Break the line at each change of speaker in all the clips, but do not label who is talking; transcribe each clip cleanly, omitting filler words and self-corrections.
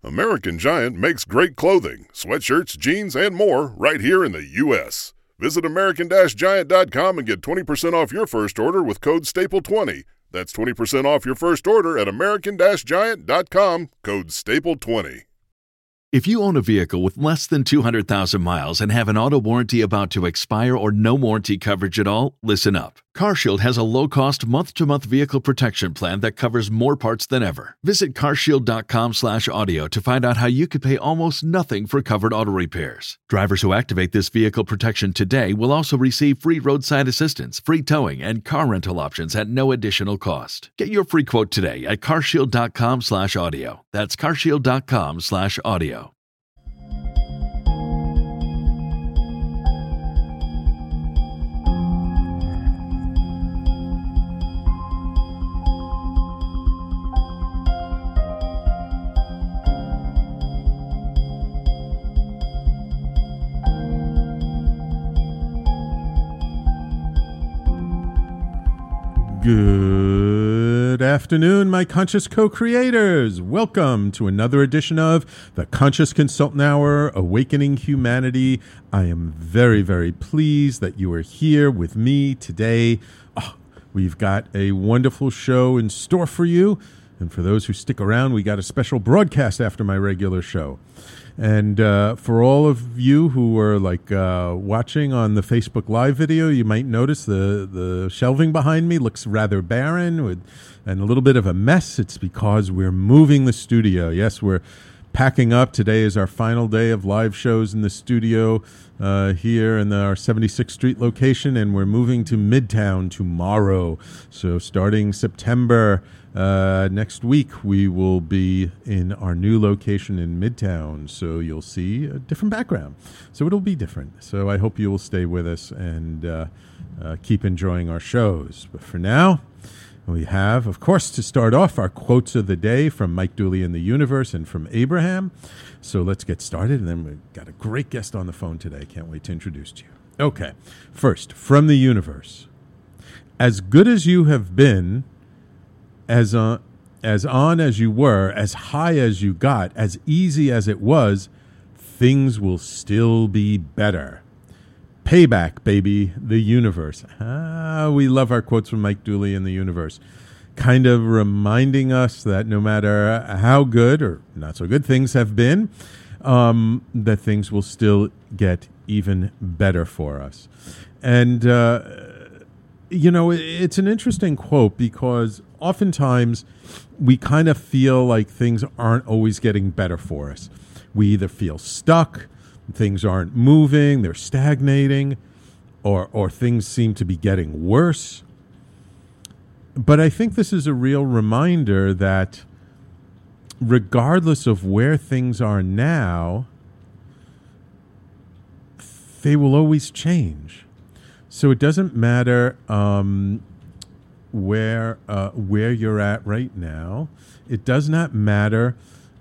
American Giant makes great clothing, sweatshirts, jeans, and more right here in the U.S. Visit American-Giant.com and get 20% off your first order with code STAPLE20. That's 20% off your first order at American-Giant.com, code STAPLE20.
If you own a vehicle with less than 200,000 miles and have an auto warranty about to expire or no warranty coverage at all, listen up. CarShield has a low-cost month-to-month vehicle protection plan that covers more parts than ever. Visit carshield.com/audio to find out how you could pay almost nothing for covered auto repairs. Drivers who activate this vehicle protection today will also receive free roadside assistance, free towing, and car rental options at no additional cost. Get your free quote today at carshield.com/audio. That's carshield.com/audio.
Good afternoon, my conscious co-creators. Welcome to another edition of the Conscious Consultant Hour, Awakening Humanity. I am very, very pleased that you are here with me today. We've got a wonderful show in store for you. And for those who stick around, we got a special broadcast after my regular show. And for all of you who are watching on the Facebook Live video, you might notice the shelving behind me looks rather barren and a little bit of a mess. It's because we're moving the studio. Yes, we're packing up. Today is our final day of live shows in the studio here in our 76th Street location, and we're moving to Midtown tomorrow. So starting September next week, we will be in our new location in Midtown. So you'll see a different background. So it'll be different. So I hope you will stay with us and keep enjoying our shows. But for now, we have, of course, to start off, our quotes of the day from Mike Dooley in the Universe and from Abraham. So let's get started. And then we've got a great guest on the phone today. Can't wait to introduce to you. Okay. First, from the Universe. As good as you have been, as on as you were, as high as you got, as easy as it was, things will still be better. Payback, baby, the Universe. We love our quotes from Mike Dooley in the Universe. Kind of reminding us that no matter how good or not so good things have been, that things will still get even better for us. And, it's an interesting quote because oftentimes we kind of feel like things aren't always getting better for us. We either feel stuck, things aren't moving, they're stagnating, or things seem to be getting worse. But I think this is a real reminder that regardless of where things are now, they will always change. So it doesn't matter where you're at right now. It does not matter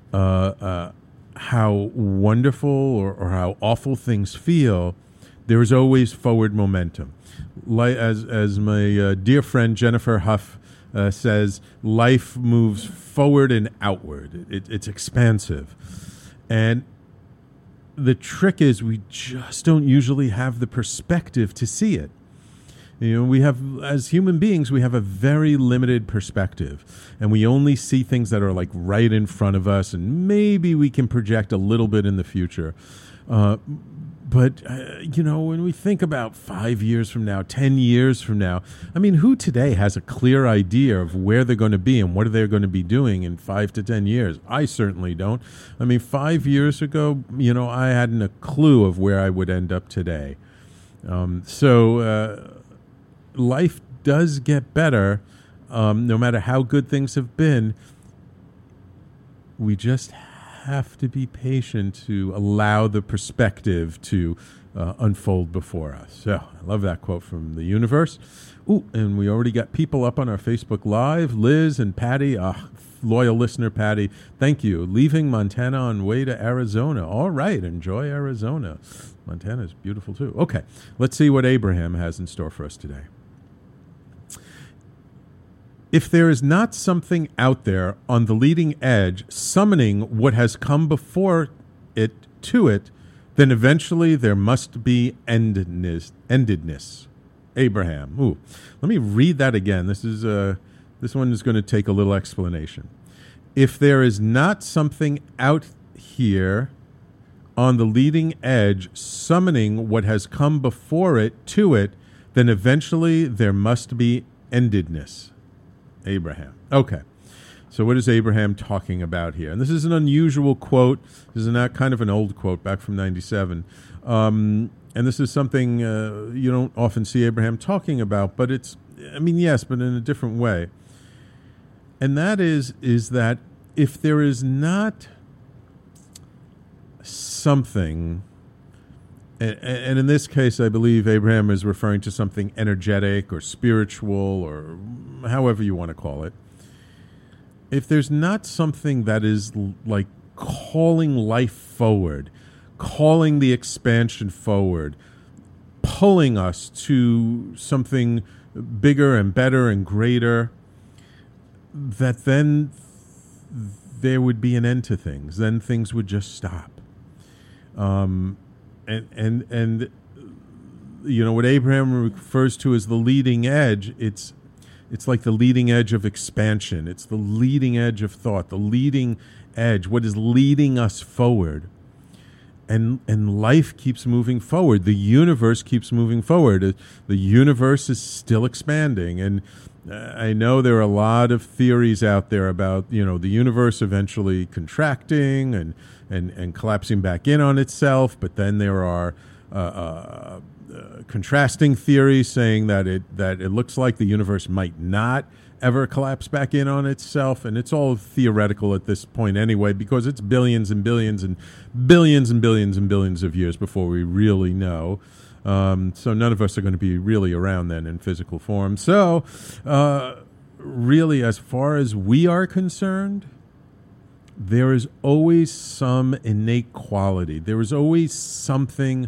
how wonderful or how awful things feel. There is always forward momentum. As my dear friend Jennifer Huff says, life moves forward and outward. It's expansive. And the trick is we just don't usually have the perspective to see it. We have, as human beings, we have a very limited perspective, and we only see things that are like right in front of us, and maybe we can project a little bit in the future. But when we think about 5 years from now, 10 years from now, I mean, who today has a clear idea of where they're going to be and what they're going to be doing in 5 to 10 years? I certainly don't. I mean, 5 years ago, I hadn't a clue of where I would end up today. Life does get better, no matter how good things have been. We just have to be patient to allow the perspective to unfold before us. So I love that quote from the Universe. Ooh, and we already got people up on our Facebook Live. Liz and Patty, loyal listener Patty, thank you. Leaving Montana on way to Arizona. All right, enjoy Arizona. Montana's beautiful too. Okay, let's see what Abraham has in store for us today. If there is not something out there on the leading edge summoning what has come before it to it, then eventually there must be endedness. Abraham. Ooh, let me read that again. This one is going to take a little explanation. If there is not something out here on the leading edge summoning what has come before it to it, then eventually there must be endedness. Abraham. Okay. So what is Abraham talking about here? And this is an unusual quote. This is not kind of an old quote back from 97. And this is something you don't often see Abraham talking about, but yes, but in a different way. And that is that if there is not something, and in this case, I believe Abraham is referring to something energetic or spiritual or however you want to call it. If there's not something that is like calling life forward, calling the expansion forward, pulling us to something bigger and better and greater, that then there would be an end to things. Then things would just stop. And you know what Abraham refers to as the leading edge, it's like the leading edge of expansion. It's the leading edge of thought, the leading edge, what is leading us forward. And life keeps moving forward. The universe keeps moving forward. The universe is still expanding. And I know there are a lot of theories out there about, the universe eventually contracting and collapsing back in on itself. But then there are contrasting theories saying that it looks like the universe might not ever collapse back in on itself, and it's all theoretical at this point anyway, because it's billions and billions and billions and billions and billions of years before we really know. So none of us are going to be really around then in physical form. So really, as far as we are concerned, there is always some innate quality. There is always something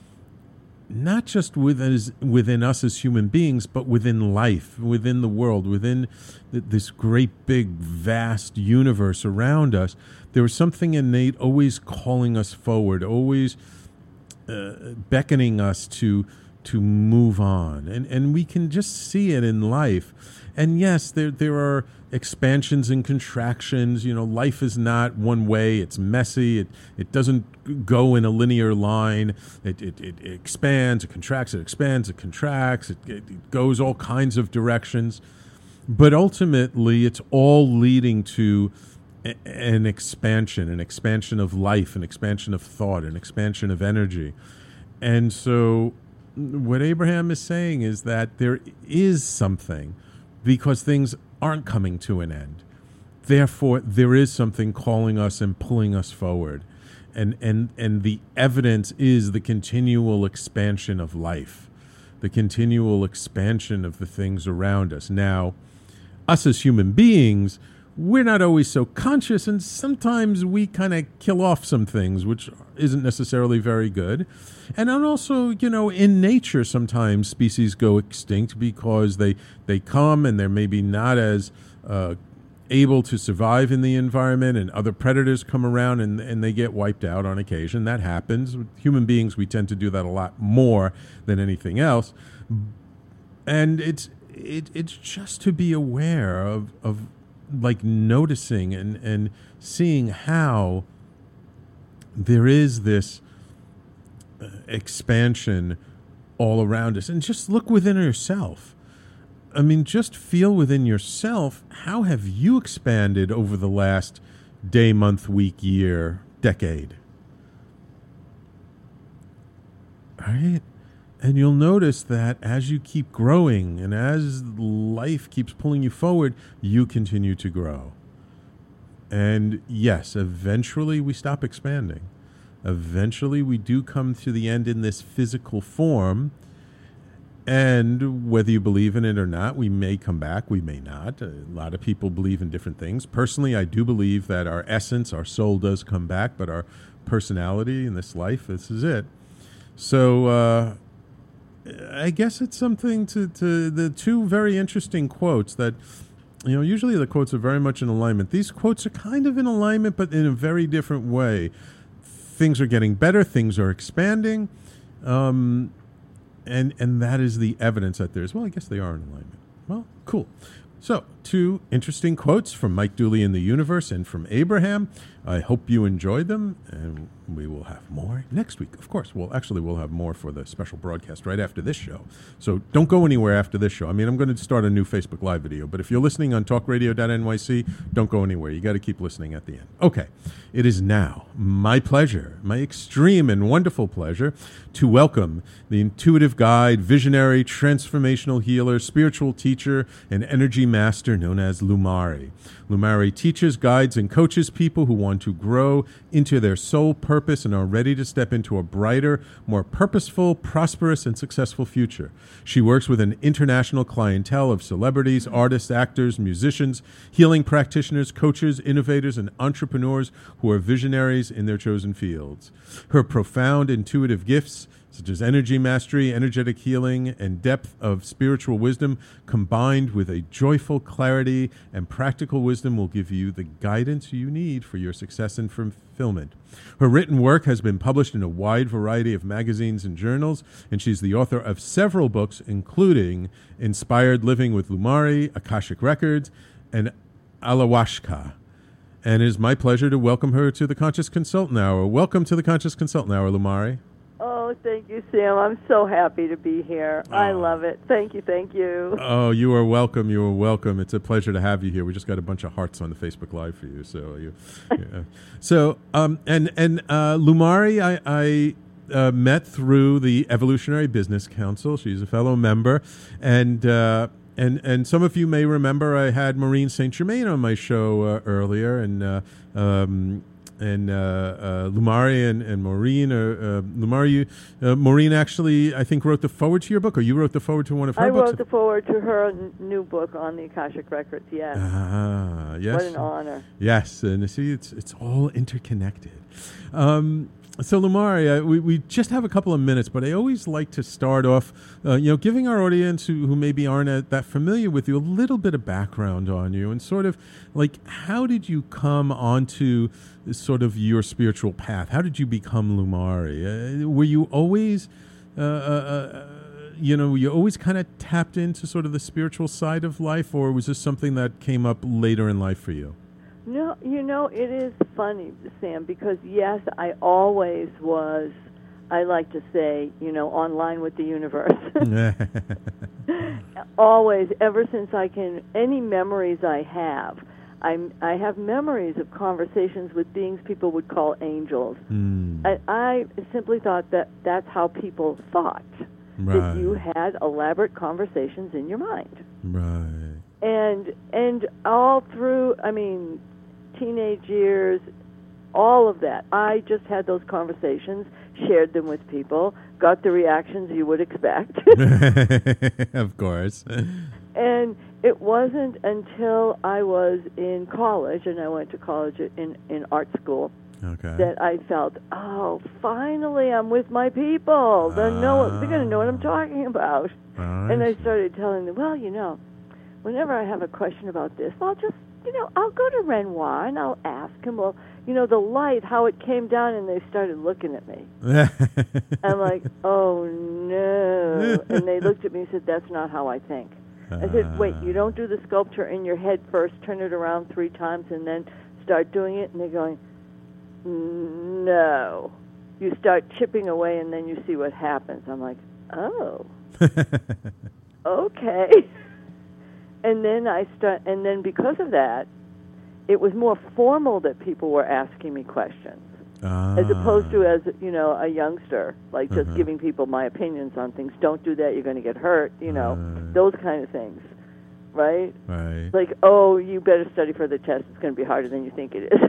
not just within us as human beings, but within life, within the world, within this great big vast universe around us. There is something innate always calling us forward, always beckoning us to move on. And we can just see it in life. And yes, there are expansions and contractions. Life is not one way. It's messy. It doesn't go in a linear line. It expands, it contracts, it expands, it contracts. It goes all kinds of directions. But ultimately, it's all leading to an expansion of life, an expansion of thought, an expansion of energy. And so what Abraham is saying is that there is something, because things aren't coming to an end. Therefore, there is something calling us and pulling us forward. And the evidence is the continual expansion of life, the continual expansion of the things around us. Now, us as human beings, we're not always so conscious, and sometimes we kind of kill off some things, which isn't necessarily very good. And then also, in nature, sometimes species go extinct because they come and they're maybe not as able to survive in the environment, and other predators come around and they get wiped out on occasion. That happens. With human beings, we tend to do that a lot more than anything else. And it's just to be aware of like noticing and seeing how there is this expansion all around us. And just look within yourself. I mean, just feel within yourself, how have you expanded over the last day, month, week, year, decade? All right? And you'll notice that as you keep growing and as life keeps pulling you forward, you continue to grow. And yes, eventually we stop expanding. Eventually we do come to the end in this physical form. And whether you believe in it or not, we may come back, we may not. A lot of people believe in different things. Personally, I do believe that our essence, our soul does come back, but our personality in this life, this is it. So I guess it's something to the two very interesting quotes that usually the quotes are very much in alignment. These quotes are kind of in alignment, but in a very different way. Things are getting better. Things are expanding. And that is the evidence that there's, well, I guess they are in alignment. Well, cool. So, 2 interesting quotes from Mike Dooley in the Universe and from Abraham. I hope you enjoyed them, and we will have more next week. Of course, we'll have more for the special broadcast right after this show. So don't go anywhere after this show. I mean, I'm going to start a new Facebook Live video, but if you're listening on talkradio.nyc, don't go anywhere. You got to keep listening at the end. Okay, it is now my pleasure, my extreme and wonderful pleasure, to welcome the intuitive guide, visionary, transformational healer, spiritual teacher, and energy master known as Lumari. Lumari teaches, guides, and coaches people who want to grow into their soul purpose and are ready to step into a brighter, more purposeful, prosperous, and successful future. She works with an international clientele of celebrities, artists, actors, musicians, healing practitioners, coaches, innovators, and entrepreneurs who are visionaries in their chosen fields. Her profound intuitive gifts, such as energy mastery, energetic healing, and depth of spiritual wisdom, combined with a joyful clarity and practical wisdom, will give you the guidance you need for your success and fulfillment. Her written work has been published in a wide variety of magazines and journals, and she's the author of several books, including Inspired Living with Lumari, Akashic Records, and Alawashka. And it is my pleasure to welcome her to the Conscious Consultant Hour. Welcome to the Conscious Consultant Hour, Lumari.
Oh, thank you, Sam. I'm so happy to be here. I love it. Thank you, thank you.
Oh, you are welcome. You are welcome. It's a pleasure to have you here. We just got a bunch of hearts on the Facebook Live for you. So, Lumari, I met through the Evolutionary Business Council. She's a fellow member, and some of you may remember I had Maureen St. Germain on my show earlier, and Lumari and Maureen. Maureen actually, I think, wrote the foreword to your book, or you wrote the foreword to one of her books?
I wrote the foreword to her new book on the Akashic Records, yes.
Yes.
What an honor.
Yes, and see, it's all interconnected. So, Lumari, we just have a couple of minutes, but I always like to start off, giving our audience who maybe aren't that familiar with you a little bit of background on you, and sort of like, how did you come onto sort of your spiritual path? How did you become Lumari? Were you always, you always kind of tapped into sort of the spiritual side of life, or was this something that came up later in life for you?
No, it is funny, Sam, because yes, I always was, I like to say, online with the universe. Always, ever since any memories I have, I have memories of conversations with beings people would call angels. I simply thought that's how people thought, that you had elaborate conversations in your mind.
Right.
And all through, teenage years, all of that. I just had those conversations, shared them with people, got the reactions you would expect.
Of course.
And it wasn't until I was in college, and I went to college in art school, that I felt, finally I'm with my people. They're going to know what I'm talking about. And I started telling them, whenever I have a question about this, I'll go to Renoir and I'll ask him, the light, how it came down, and they started looking at me. I'm like, oh, no. And they looked at me and said, that's not how I think. I said, wait, you don't do the sculpture in your head first, turn it around 3 times, and then start doing it? And they're going, no. You start chipping away, and then you see what happens. I'm like, oh, okay. And then because of that, it was more formal that people were asking me questions, as opposed to as a youngster, like just giving people my opinions on things. Don't do that; you're going to get hurt. Those kind of things, right?
Right.
Like, oh, you better study for the test. It's going to be harder than you think it is.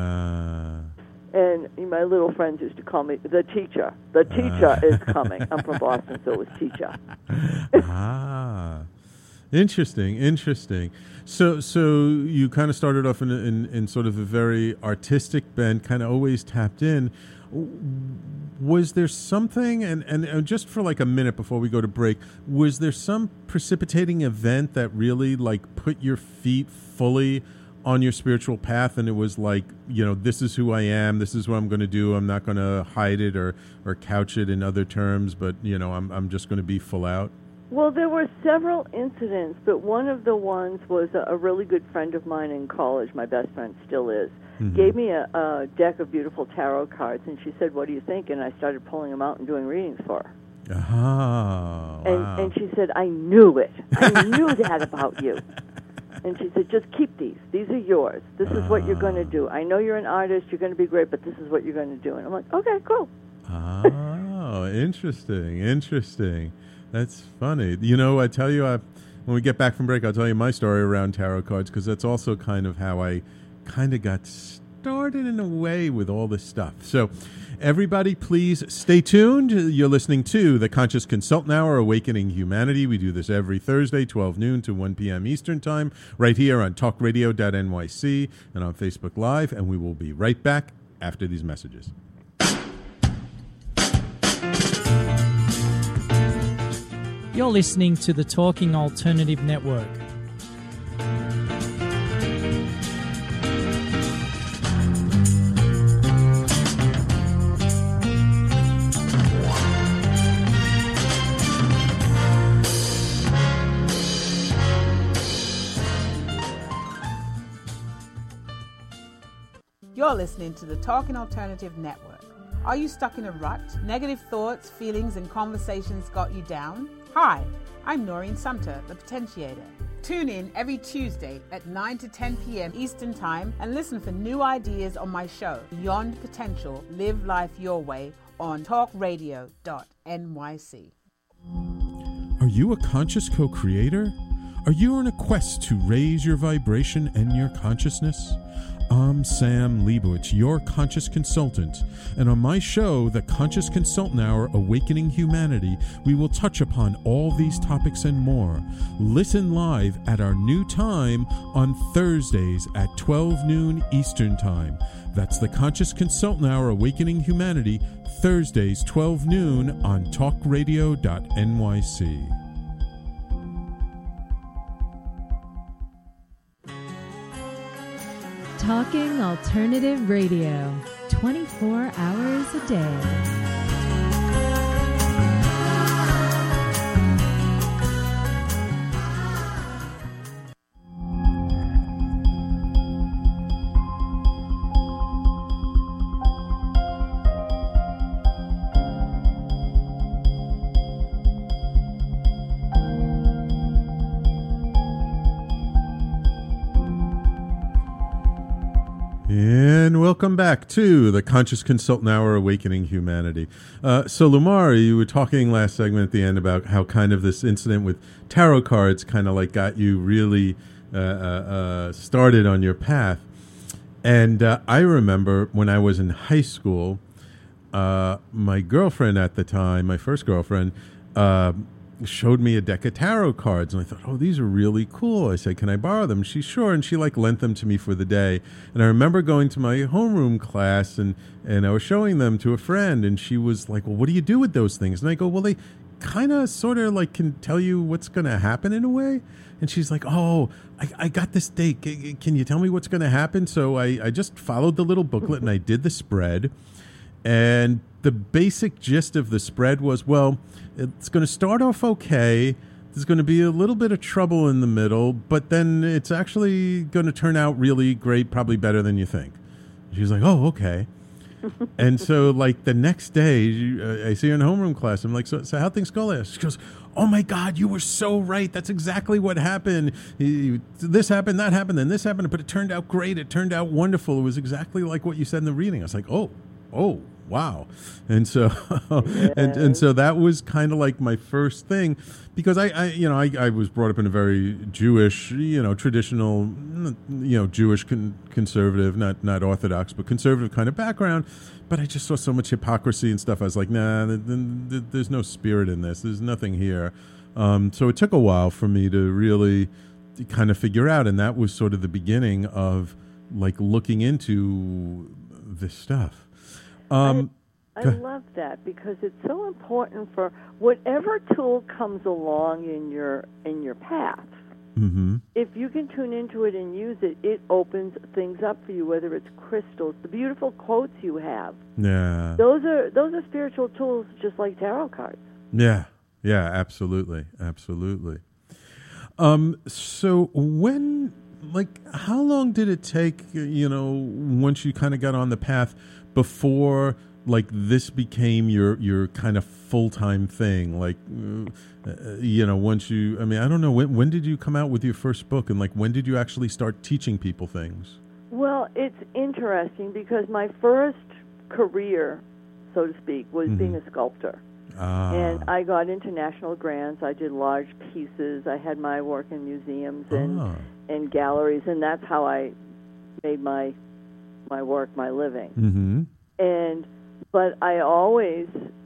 And my little friends used to call me the teacher. The teacher is coming. I'm from Boston, so it was teacher.
Interesting. So you kind of started off in sort of a very artistic bent, kind of always tapped in. Was there something, and just for like a minute before we go to break, was there some precipitating event that really like put your feet fully on your spiritual path, and it was like, this is who I am, this is what I'm going to do, I'm not going to hide it or couch it in other terms, but I'm just going to be full out?
Well, there were several incidents, but one of the ones was a really good friend of mine in college, my best friend still is, gave me a deck of beautiful tarot cards, and she said, "What do you think?" And I started pulling them out and doing readings for her.
Oh, wow.
And she said, "I knew it. I knew that about you." And she said, "Just keep these. These are yours. This is what you're going to do. I know you're an artist. You're going to be great, but this is what you're going to do." And I'm like, "Okay, cool."
Oh, interesting. That's funny. I tell you, when we get back from break, I'll tell you my story around tarot cards, because that's also kind of how I kind of got started in a way with all this stuff. So everybody, please stay tuned. You're listening to the Conscious Consultant Hour, Awakening Humanity. We do this every Thursday, 12 noon to 1 p.m. Eastern Time, right here on talkradio.nyc and on Facebook Live. And we will be right back after these messages.
You're listening to the Talking Alternative Network.
You're listening to the Talking Alternative Network. Are you stuck in a rut? Negative thoughts, feelings, and conversations got you down? Hi, I'm Noreen Sumter, the Potentiator. Tune in every Tuesday at 9 to 10 p.m. Eastern Time and listen for new ideas on my show, Beyond Potential, Live Life Your Way, on talkradio.nyc.
Are you a conscious co-creator? Are you on a quest to raise your vibration and your consciousness? I'm Sam Leibowitz, your conscious consultant, and on my show, The Conscious Consultant Hour, Awakening Humanity, we will touch upon all these topics and more. Listen live at our new time on Thursdays at 12 noon Eastern Time. That's The Conscious Consultant Hour, Awakening Humanity, Thursdays 12 noon on talkradio.nyc.
Talking Alternative Radio, 24 hours a day.
And welcome back to the Conscious Consultant Hour, Awakening Humanity. So, Lamar, you were talking last segment at the end about how kind of this incident with tarot cards kind of like got you really started on your path. And I remember when I was in high school, my girlfriend at the time, my first girlfriend, showed me a deck of tarot cards, and I thought, oh, these are really cool. I said, can I borrow them? She's sure, and she like lent them to me for the day. And I remember going to my homeroom class, and I was showing them to a friend, and she was like, well, what do you do with those things? And I go, well, they kind of sort of like can tell you what's going to happen in a way. And she's like, oh, I got this date. Can you tell me what's going to happen? So I just followed the little booklet, and I did the spread. And the basic gist of the spread was, well, it's going to start off okay. There's going to be a little bit of trouble in the middle, but then it's actually going to turn out really great, probably better than you think. She's like, oh, okay. And so, like, the next day, I see her in homeroom class. I'm like, so how'd things go last? She goes, oh, my God, you were so right. That's exactly what happened. This happened, that happened, then this happened, but it turned out great. It turned out wonderful. It was exactly like what you said in the reading. I was like, oh, wow. And so
yes.
and so that was kind of like my first thing, because I was brought up in a very Jewish, traditional, Jewish conservative, not Orthodox, but conservative kind of background. But I just saw so much hypocrisy and stuff. I was like, nah, there's no spirit in this. There's nothing here. So it took a while for me to really kind of figure out, and that was sort of the beginning of like looking into this stuff.
I love that because it's so important for whatever tool comes along in your path.
Mm-hmm.
If you can tune into it and use it, it opens things up for you. Whether it's crystals, the beautiful quotes you have.
Yeah,
those are spiritual tools, just like tarot cards.
Yeah, absolutely. So when, how long did it take, once you kind of got on the path before, this became your kind of full-time thing? Once you, I don't know, when did you come out with your first book? And, when did you actually start teaching people things?
Well, it's interesting because my first career, so to speak, was being a sculptor. And I got international grants. I did large pieces. I had my work in museums and galleries, and that's how I made my work my living.
Mm-hmm.
But I always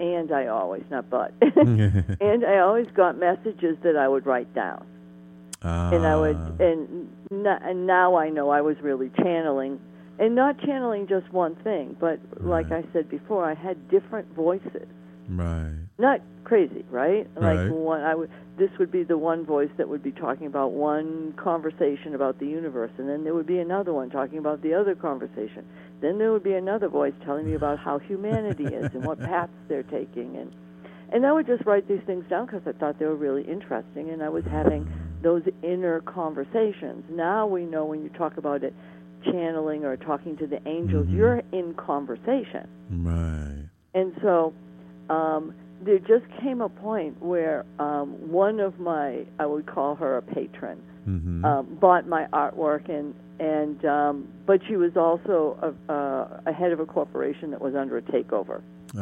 got messages that I would write down, and I would, and now I know I was really channeling, and not channeling just one thing, but like I said before, I had different voices.
Right.
Not crazy, right?
Right.
This would be the one voice that would be talking about one conversation about the universe, and then there would be another one talking about the other conversation. Then there would be another voice telling me about how humanity is and what paths they're taking, and I would just write these things down because I thought they were really interesting, and I was having those inner conversations. Now we know when you talk about it, channeling or talking to the angels, you're in conversation.
Right.
And so there just came a point where one of my, I would call her a patron, bought my artwork, but she was also a head of a corporation that was under a takeover.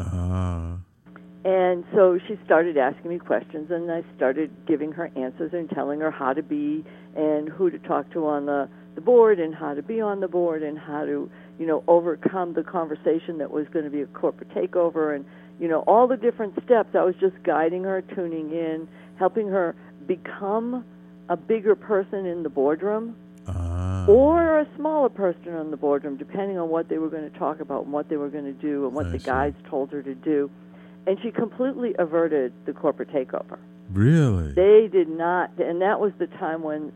And so she started asking me questions, and I started giving her answers and telling her how to be and who to talk to on the board and how to be on the board and how to, overcome the conversation that was going to be a corporate takeover and, all the different steps. I was just guiding her, tuning in, helping her become a bigger person in the boardroom or a smaller person in the boardroom, depending on what they were going to talk about and what they were going to do and what the guys told her to do. And she completely averted the corporate takeover.
Really?
They did not, and that was the time when,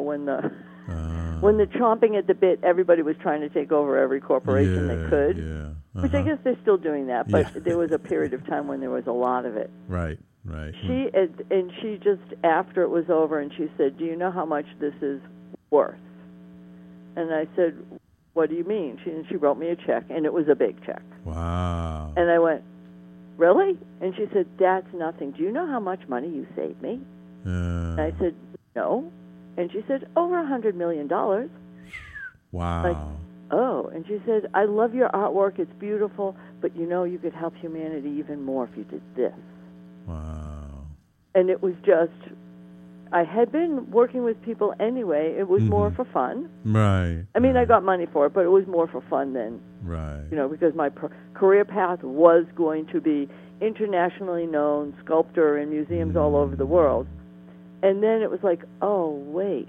when the chomping at the bit, everybody was trying to take over every corporation they could.
Yeah.
Which I guess they're still doing that, but there was a period of time when there was a lot of it.
Right.
She just, after it was over, and she said, "Do you know how much this is worth?" And I said, "What do you mean?" She wrote me a check, and it was a big check.
Wow.
And I went, "Really?" And she said, "That's nothing. Do you know how much money you saved me?" And I said, "No." And she said, "Over $100 million.
Wow.
Oh, and she said, "I love your artwork. It's beautiful, but you could help humanity even more if you did this."
Wow.
And it was just, I had been working with people anyway. It was more for fun.
Right.
I got money for it, but it was more for fun than, because my career path was going to be internationally known sculptor in museums all over the world. And then it was like, oh, wait,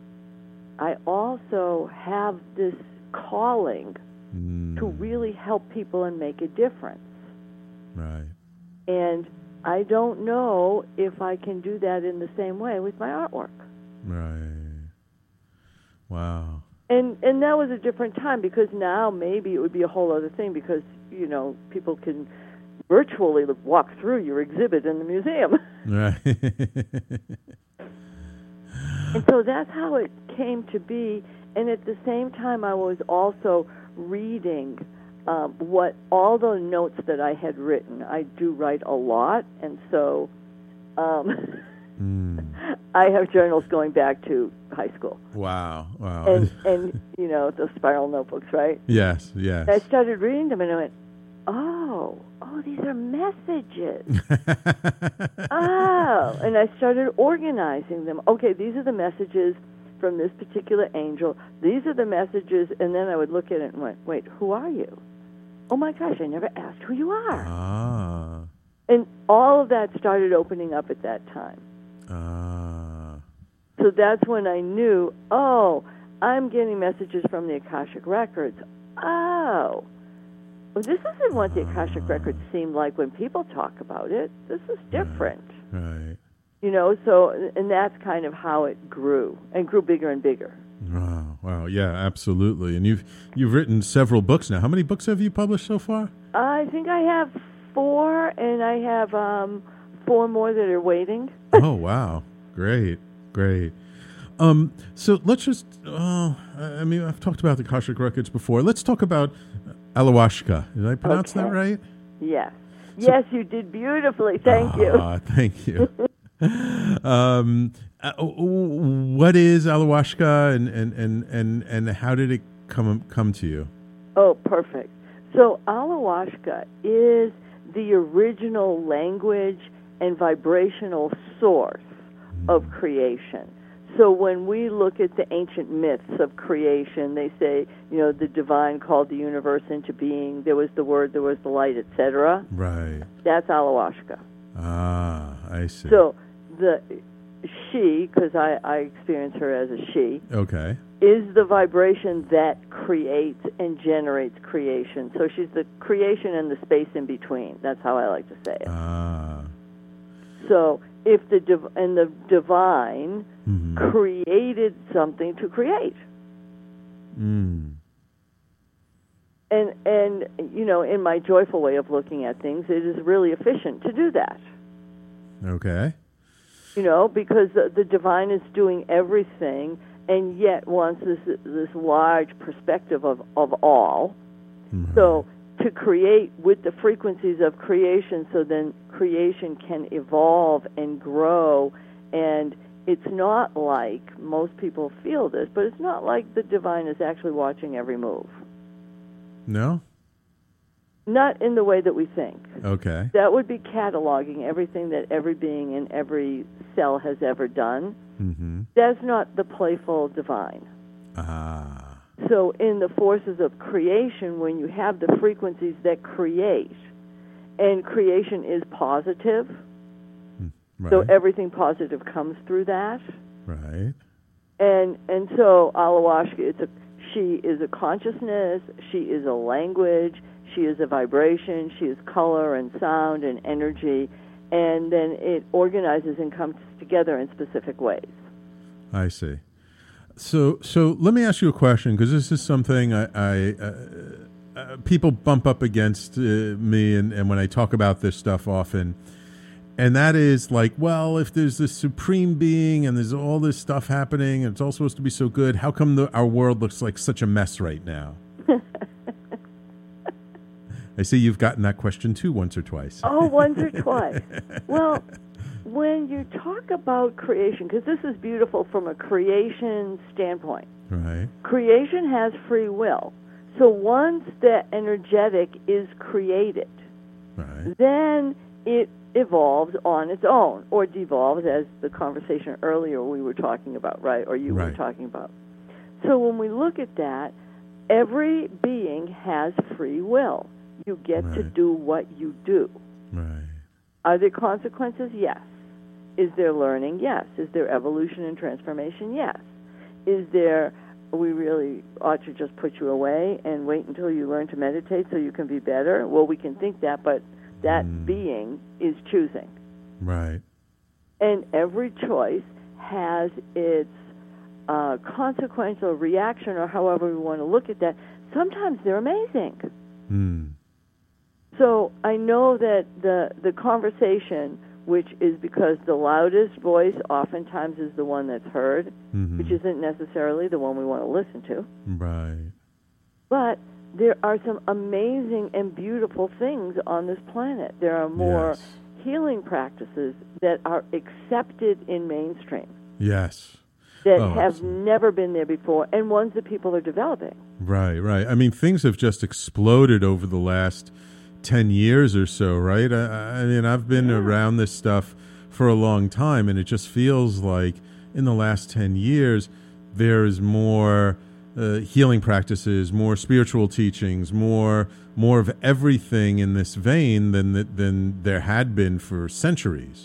I also have this calling to really help people and make a difference.
Right.
And I don't know if I can do that in the same way with my artwork.
Right. Wow.
And that was a different time, because now maybe it would be a whole other thing, because, people can virtually walk through your exhibit in the museum.
Right.
And so that's how it came to be. And at the same time, I was also reading what all the notes that I had written. I do write a lot, and so I have journals going back to high school.
Wow.
And the spiral notebooks, right?
Yes.
I started reading them, and I went, oh, these are messages. And I started organizing them. Okay, these are the messages from this particular angel. These are the messages, and then I would look at it and went, wait, who are you? Oh my gosh, I never asked who you are. And all of that started opening up at that time. So that's when I knew, I'm getting messages from the Akashic Records. Well, this isn't what the Akashic Records seem like when people talk about it. This is different.
Right.
And that's kind of how it grew, and grew bigger and bigger.
Wow, yeah, absolutely. And you've written several books now. How many books have you published so far?
I think I have 4, and I have 4 more that are waiting.
Oh, wow. Great. So let's just, I've talked about the Akashic Records before. Let's talk about Alahuashka. Did I pronounce that right?
Yes. Yes, you did beautifully. Thank you.
Thank you. What is Alahuashka, and how did it come to you?
Oh, perfect. So Alahuashka is the original language and vibrational source of creation. So when we look at the ancient myths of creation, they say, the divine called the universe into being. There was the word, there was the light, etc.
Right.
That's Alahuashka.
I see.
So the she, because I experience her as a she,
okay,
is the vibration that creates and generates creation. So she's the creation and the space in between. That's how I like to say it. So if the divine created something to create. And in my joyful way of looking at things, it is really efficient to do that.
Okay.
Because the divine is doing everything, and yet wants this large perspective of all. Mm-hmm. So to create with the frequencies of creation, so then creation can evolve and grow. And it's not like, most people feel this, but it's not like the divine is actually watching every move.
No?
Not in the way that we think.
Okay.
That would be cataloging everything that every being in every cell has ever done.
Mm-hmm.
That's not the playful divine. So in the forces of creation, when you have the frequencies that create, and creation is positive, right. So everything positive comes through that.
Right.
And so Alahuashka, she is a consciousness, she is a language, she is a vibration, she is color and sound and energy, and then it organizes and comes together in specific ways. I
see. So let me ask you a question, because this is something people bump up against me, and when I talk about this stuff often, and that is like, well, if there's this supreme being and there's all this stuff happening and it's all supposed to be so good, how come our world looks like such a mess right now? I see you've gotten that question too once or twice.
Oh, once or twice. Well, when you talk about creation, because this is beautiful from a creation standpoint.
Right.
Creation has free will. So once the energetic is created,
right,
then it evolves on its own, or devolves, as the conversation earlier we were talking about, right? Or you
right.
were talking about. So when we look at that, every being has free will. You get
right.
to do what you do.
Right.
Are there consequences? Yes. Is there learning? Yes. Is there evolution and transformation? Yes. Is there, we really ought to just put you away and wait until you learn to meditate so you can be better? Well, we can think that, but that being is choosing.
Right.
And every choice has its consequential reaction, or however we want to look at that. Sometimes they're amazing. So I know that the conversation, which is because the loudest voice oftentimes is the one that's heard, which isn't necessarily the one we want to listen to.
Right.
But there are some amazing and beautiful things on this planet. There are more healing practices that are accepted in mainstream.
Yes.
That have never been there before, and ones that people are developing.
Right, right. I mean, things have just exploded over the last 10 years or so, right? I mean, I've been around this stuff for a long time, and it just feels like in the last 10 years, there's more healing practices, more spiritual teachings, more of everything in this vein than there had been for centuries.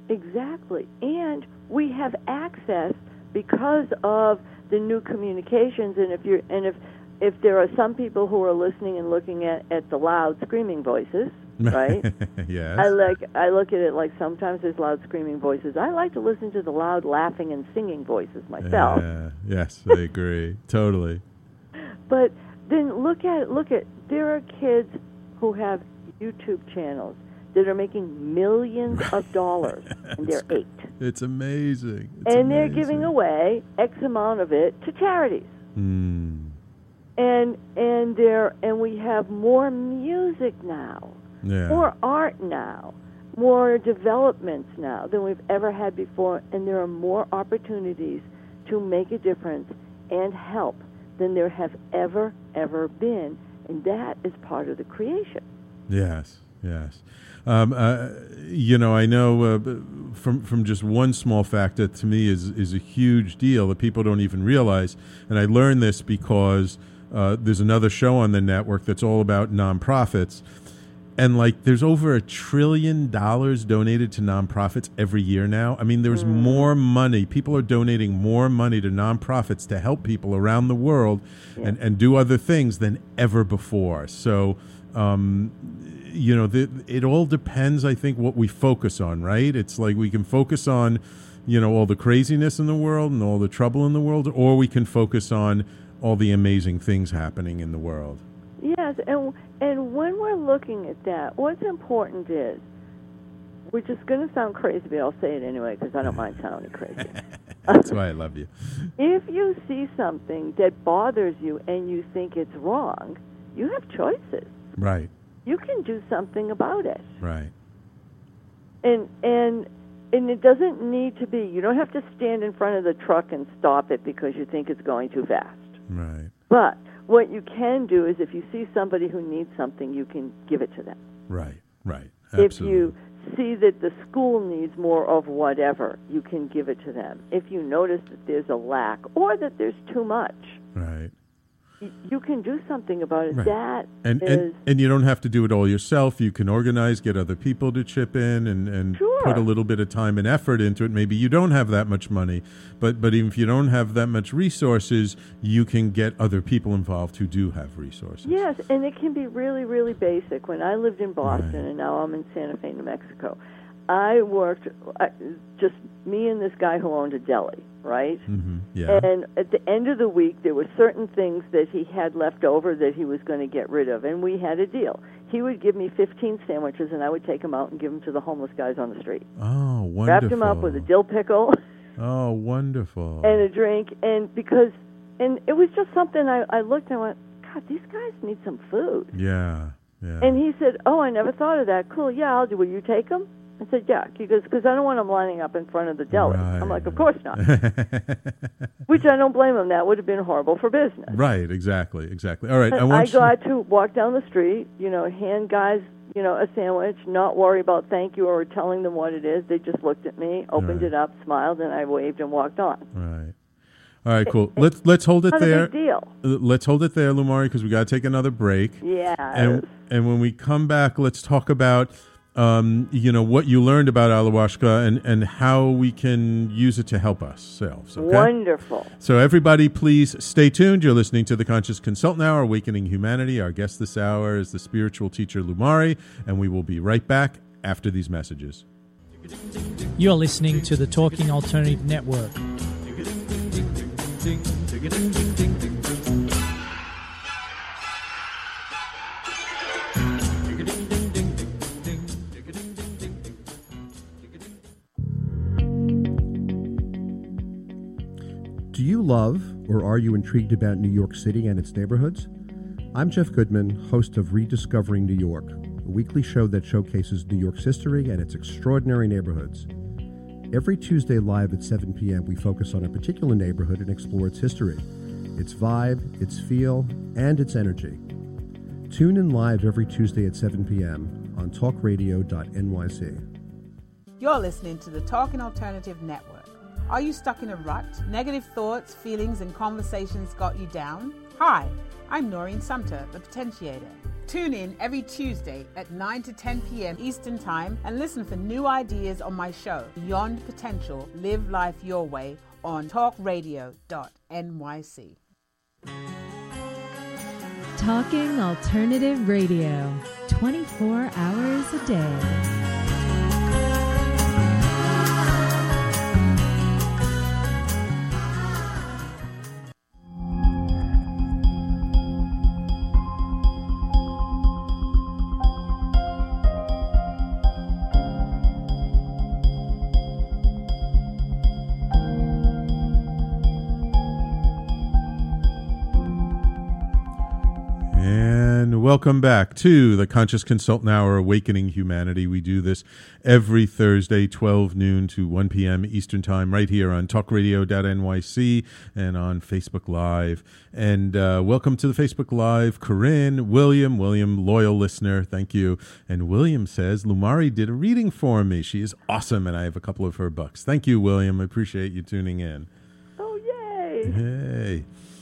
Exactly. And we have access because of the new communications, and if there are some people who are listening and looking at the loud screaming voices, right?
Yes.
I look at it like sometimes there's loud screaming voices. I like to listen to the loud laughing and singing voices myself.
Yes, I agree. Totally.
But then look at there are kids who have YouTube channels that are making millions of dollars, and they're 8.
It's amazing.
They're giving away X amount of it to charities.
Mm.
And we have more music now, more art now, more developments now than we've ever had before, and there are more opportunities to make a difference and help than there have ever been, and that is part of the creation.
Yes. I know from just one small fact that to me is a huge deal that people don't even realize, and I learned this because there's another show on the network that's all about nonprofits, and there's over $1 trillion donated to nonprofits every year now. I mean, there's more money. People are donating more money to nonprofits to help people around the world and do other things than ever before. So it all depends, I think, what we focus on, right? It's like we can focus on, all the craziness in the world and all the trouble in the world, or we can focus on all the amazing things happening in the world.
Yes, and when we're looking at that, what's important is, which is going to sound crazy, but I'll say it anyway because I don't mind sounding crazy.
That's why I love you.
If you see something that bothers you and you think it's wrong, you have choices.
Right.
You can do something about it.
Right.
And it doesn't need to be, you don't have to stand in front of the truck and stop it because you think it's going too fast.
Right.
But what you can do is if you see somebody who needs something, you can give it to them.
Right. Absolutely.
If you see that the school needs more of whatever, you can give it to them. If you notice that there's a lack or that there's too much,
right,
you can do something about it.
Right. And you don't have to do it all yourself. You can organize, get other people to chip in, and put a little bit of time and effort into it. Maybe you don't have that much money, but even if you don't have that much resources, you can get other people involved who do have resources.
Yes, and it can be really, really basic. When I lived in Boston, and now I'm in Santa Fe, New Mexico, I worked, just me and this guy who owned a deli, right?
Mm-hmm. Yeah.
And at the end of the week, there were certain things that he had left over that he was going to get rid of, and we had a deal. He would give me 15 sandwiches, and I would take them out and give them to the homeless guys on the street.
Oh, wonderful.
Wrapped them up with a dill pickle.
Oh, wonderful.
And a drink, and it was just something I looked and went, God, these guys need some food.
Yeah.
And he said, oh, I never thought of that. Cool, yeah, I'll do. Will you take them? I said, yeah. He goes, because I don't want them lining up in front of the deli.
Right.
I'm like, of course not. Which I don't blame him. That would have been horrible for business.
Right, exactly. All right.
I got to walk down the street, hand guys, a sandwich, not worry about thank you or telling them what it is. They just looked at me, opened it up, smiled, and I waved and walked on.
Right. All right, cool. Let's hold it there.
Not a big deal.
Let's hold it there, Lumari, because we got to take another break.
Yeah.
And when we come back, let's talk about what you learned about ayahuasca and how we can use it to help ourselves. Okay?
Wonderful.
So everybody, please stay tuned. You're listening to the Conscious Consultant Hour, Awakening Humanity. Our guest this hour is the spiritual teacher Lumari, and we will be right back after these messages.
You're listening to the Talking Alternative Network.
Do you love or are you intrigued about New York City and its neighborhoods? I'm Jeff Goodman, host of Rediscovering New York, a weekly show that showcases New York's history and its extraordinary neighborhoods. Every Tuesday live at 7 p.m., we focus on a particular neighborhood and explore its history, its vibe, its feel, and its energy. Tune in live every Tuesday at 7 p.m. on talkradio.nyc.
You're listening to the Talking Alternative Network. Are you stuck in a rut? Negative thoughts, feelings, and conversations got you down? Hi, I'm Noreen Sumter, the Potentiator. Tune in every Tuesday at 9 to 10 p.m. Eastern Time and listen for new ideas on my show, Beyond Potential, Live Life Your Way, on talkradio.nyc.
Talking Alternative Radio, 24 hours a day.
Welcome back to the Conscious Consultant Hour, Awakening Humanity. We do this every Thursday, 12 noon to 1 p.m. Eastern Time, right here on talkradio.nyc and on Facebook Live. And welcome to the Facebook Live, Corinne, William, loyal listener, thank you. And William says, Lumari did a reading for me. She is awesome, and I have a couple of her books. Thank you, William. I appreciate you tuning in.
Oh, yay!
Hey.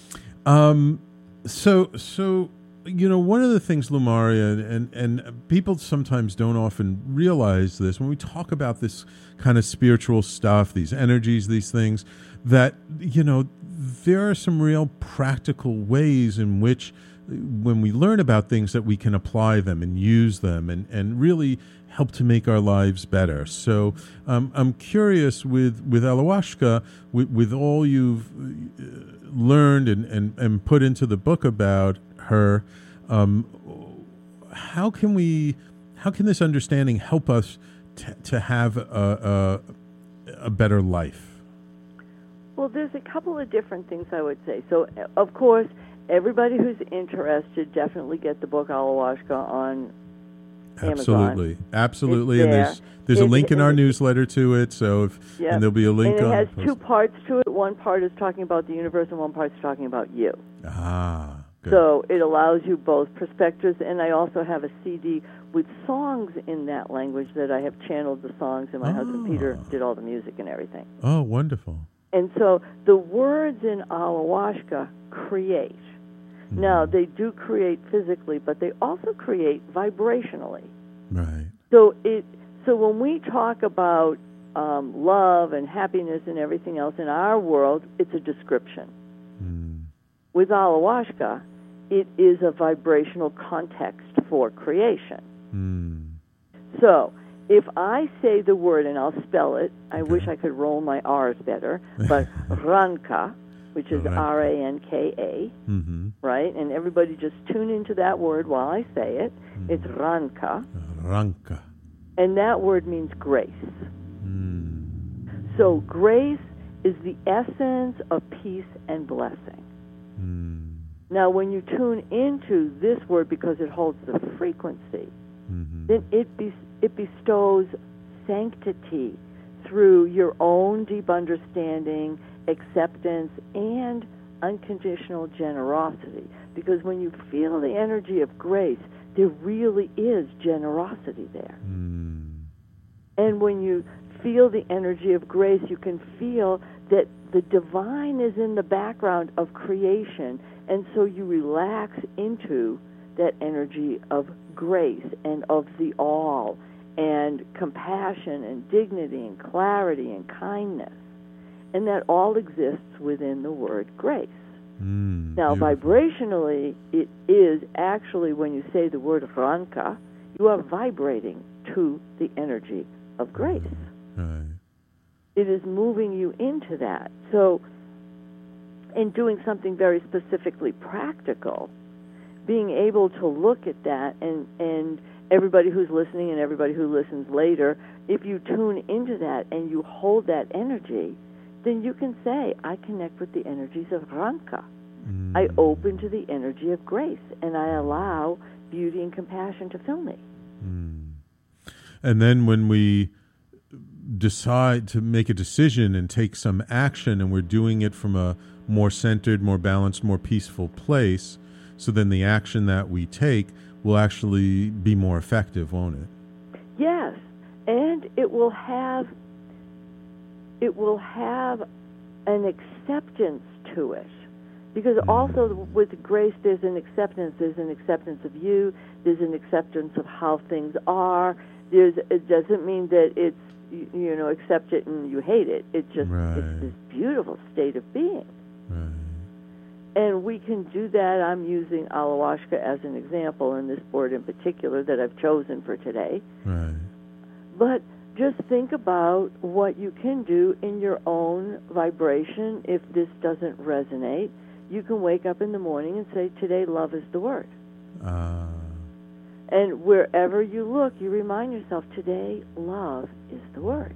So you know, one of the things, Lumari, and people sometimes don't often realize this, when we talk about this kind of spiritual stuff, these energies, these things, that, you know, there are some real practical ways in which, when we learn about things, that we can apply them and use them and really help to make our lives better. So I'm curious with Ayahuasca, with all you've learned and put into the book about her, how can this understanding help us to have a better life?
Well, there's a couple of different things I would say. So, of course, everybody who's interested, definitely get the book Ayahuasca on Amazon.
Absolutely. And there's a link in our newsletter to it. So and there'll be a link.
And it has two parts to it. One part is talking about the universe, and one part is talking about you.
Ah. Good.
So it allows you both perspectives, and I also have a CD with songs in that language that I have channeled the songs, and my husband Peter did all the music and everything.
Oh, wonderful.
And so the words in Ayahuasca create. Mm-hmm. Now, they do create physically, but they also create vibrationally.
Right.
So when we talk about love and happiness and everything else in our world, it's a description. With Ayahuasca, it is a vibrational context for creation. So if I say the word, and I'll spell it, I wish I could roll my R's better, but Ranka, which is R-A-N-K-A, right? And everybody just tune into that word while I say it. It's Ranka.
Ranka.
And that word means grace. So grace is the essence of peace and blessing. Now, when you tune into this word, because it holds the frequency, then it bestows sanctity through your own deep understanding, acceptance, and unconditional generosity. Because when you feel the energy of grace, there really is generosity there. And when you feel the energy of grace, you can feel that the divine is in the background of creation, and so you relax into that energy of grace and of the all, and compassion and dignity and clarity and kindness. And that all exists within the word grace. Now, vibrationally, it is actually, when you say the word Ranka, you are vibrating to the energy of grace.
Right.
It is moving you into that. So, in doing something very specifically practical, being able to look at that, and everybody who's listening and everybody who listens later, if you tune into that and you hold that energy, then you can say, I connect with the energies of Ranka. I open to the energy of grace, and I allow beauty and compassion to fill me.
And then when we decide to make a decision and take some action, and we're doing it from a more centered, more balanced, more peaceful place, so then the action that we take will actually be more effective, won't it?
Yes, and it will have an acceptance to it Because also with grace, there's an acceptance. There's an acceptance of you. There's an acceptance of how things are. It doesn't mean that it's, accept it and you hate it. It's just it's this beautiful state of being.
Right.
And we can do that. I'm using ayahuasca as an example in this board in particular that I've chosen for today.
Right.
But just think about what you can do in your own vibration if this doesn't resonate. You can wake up in the morning and say, today love is the word. And wherever you look, you remind yourself, today love is the word.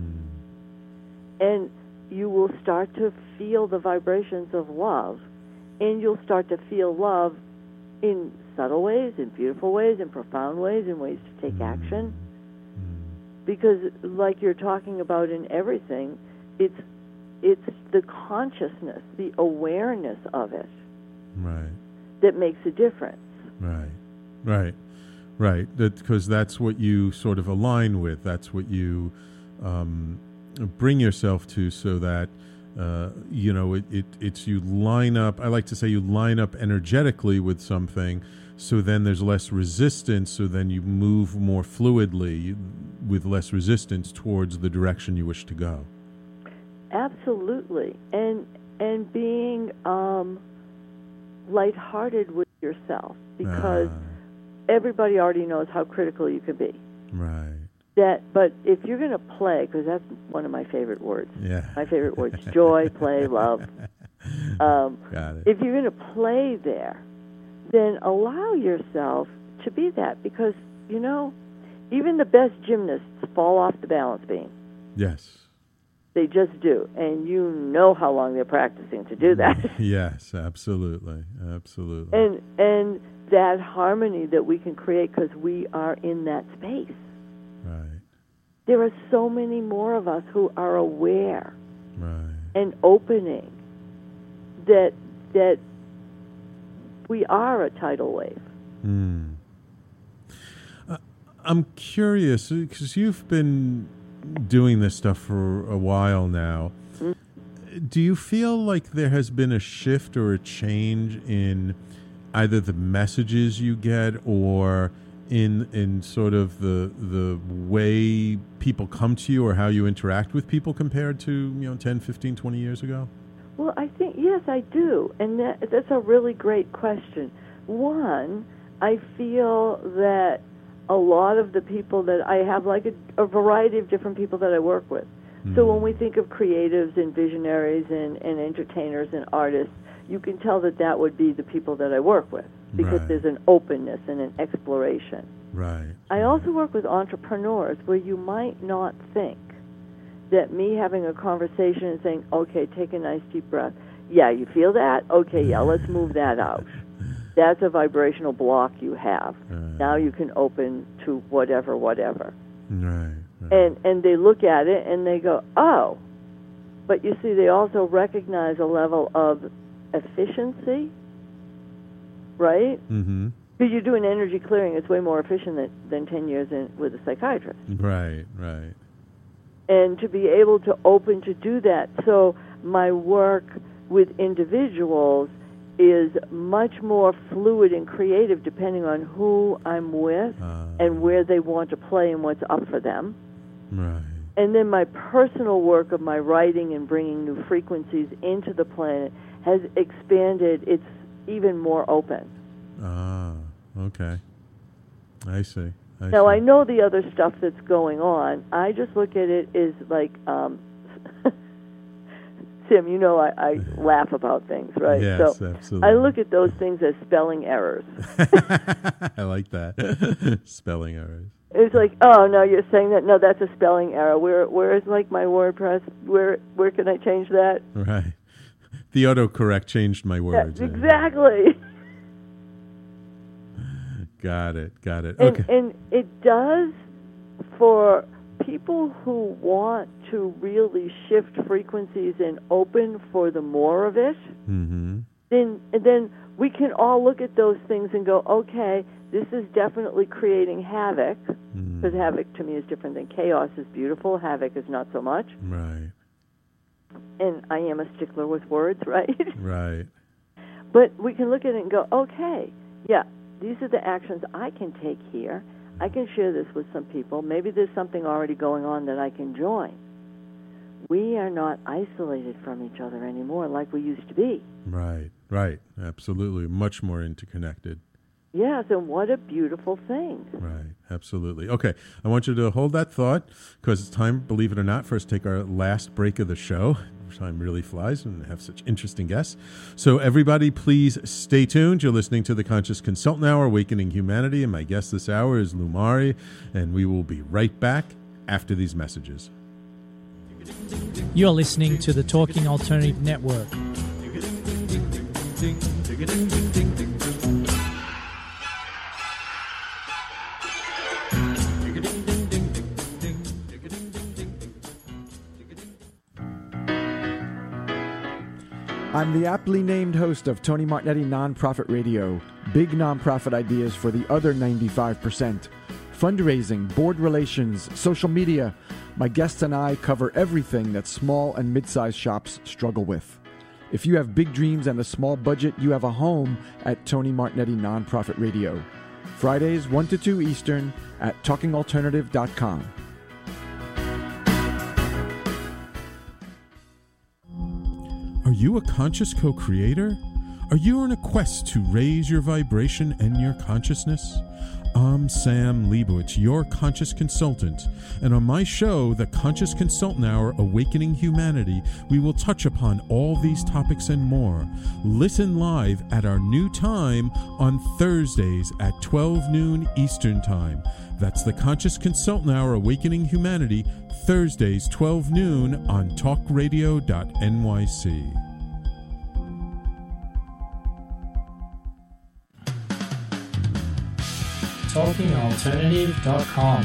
And you will start to feel the vibrations of love, and you'll start to feel love in subtle ways, in beautiful ways, in profound ways, in ways to take action. Because like you're talking about in everything, it's the consciousness, the awareness of it that makes a difference.
Right. Because that's what you sort of align with. That's what you bring yourself to, so that it's you line up. I like to say you line up energetically with something, so then there's less resistance. So then you move more fluidly with less resistance towards the direction you wish to go.
Absolutely, and being lighthearted with yourself, because everybody already knows how critical you can be.
Right.
But if you're going to play, because that's one of my favorite words.
Yeah.
My favorite words: joy, play, love.
Got it.
If you're going to play there, then allow yourself to be that, because even the best gymnasts fall off the balance beam.
Yes.
They just do, and you know how long they're practicing to do that.
Yes, absolutely.
And that harmony that we can create because we are in that space.
Right.
There are so many more of us who are aware and opening that we are a tidal wave.
I'm curious, because you've been doing this stuff for a while now. Do you feel like there has been a shift or a change in either the messages you get or in sort of the way people come to you or how you interact with people compared to 10, 15, 20 years ago?
Well, I think, yes, I do. And that's a really great question. One, I feel that a lot of the people that I have, like a variety of different people that I work with. So when we think of creatives and visionaries and entertainers and artists, you can tell that would be the people that I work with, because there's an openness and an exploration.
Right.
I also work with entrepreneurs where you might not think that me having a conversation and saying, okay, take a nice deep breath. Yeah, you feel that? Okay, yeah, let's move that out. That's a vibrational block you have. Now you can open to whatever.
Right.
And they look at it and they go, oh. But you see, they also recognize a level of efficiency, right?
Mm-hmm.
Because you do an energy clearing, it's way more efficient than 10 years with a psychiatrist.
Right.
And to be able to open to do that. So my work with individuals is much more fluid and creative depending on who I'm with and where they want to play and what's up for them.
Right.
And then my personal work of my writing and bringing new frequencies into the planet has expanded. It's even more open.
Okay. I see.
Now, I know the other stuff that's going on. I just look at it as like, Tim, I laugh about things, right?
Yes,
so
absolutely.
I look at those things as spelling errors.
I like that. Spelling errors.
It's like, oh, no, you're saying that? No, that's a spelling error. Where is, like, my WordPress? Where can I change that?
Right. The autocorrect changed my words.
Yeah, exactly.
Got it.
Okay. And it does for people who want to really shift frequencies and open for the more of it.
Mm-hmm.
Then we can all look at those things and go, okay, this is definitely creating havoc, because havoc to me is different than chaos is beautiful. Havoc is not so much.
Right.
And I am a stickler with words, right?
Right.
But we can look at it and go, okay, yeah, these are the actions I can take here. I can share this with some people. Maybe there's something already going on that I can join. We are not isolated from each other anymore like we used to be.
Right. Absolutely. Much more interconnected.
Yes, and what a beautiful thing.
Right, absolutely. Okay, I want you to hold that thought because it's time, believe it or not, for us to take our last break of the show. Time really flies and have such interesting guests. So everybody, please stay tuned. You're listening to the Conscious Consultant Hour, Awakening Humanity, and my guest this hour is Lumari, and we will be right back after these messages.
You're listening to the Talking Alternative Network.
I'm the aptly named host of Tony Martignetti Nonprofit Radio. Big nonprofit ideas for the other 95%. Fundraising, board relations, social media. My guests and I cover everything that small and mid-sized shops struggle with. If you have big dreams and a small budget, you have a home at Tony Martignetti Nonprofit Radio. Fridays 1 to 2 Eastern at talkingalternative.com.
Are you a conscious co-creator? Are you on a quest to raise your vibration and your consciousness? I'm Sam Leibowitz, your conscious consultant, and on my show, The Conscious Consultant Hour, Awakening Humanity, we will touch upon all these topics and more. Listen live at our new time on Thursdays at 12 noon Eastern Time. That's The Conscious Consultant Hour, Awakening Humanity, Thursdays, 12 noon on talkradio.nyc.
TalkingAlternative.com.